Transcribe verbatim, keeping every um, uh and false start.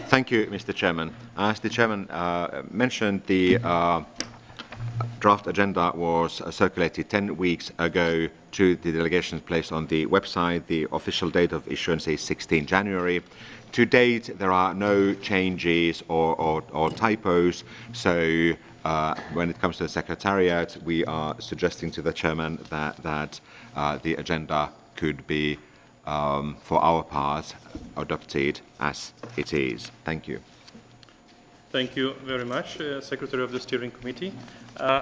Thank you, Mister Chairman. As the Chairman uh, mentioned, the uh, draft agenda was uh, circulated ten weeks ago to the delegations placed on the website. The official date of issuance is sixteenth January. To date, there are no changes or, or, or typos, so uh, when it comes to the Secretariat, we are suggesting to the Chairman that, that uh, the agenda could be, um, for our part, adopted as it is. Thank you. Thank you very much, uh, Secretary of the Steering Committee. Uh,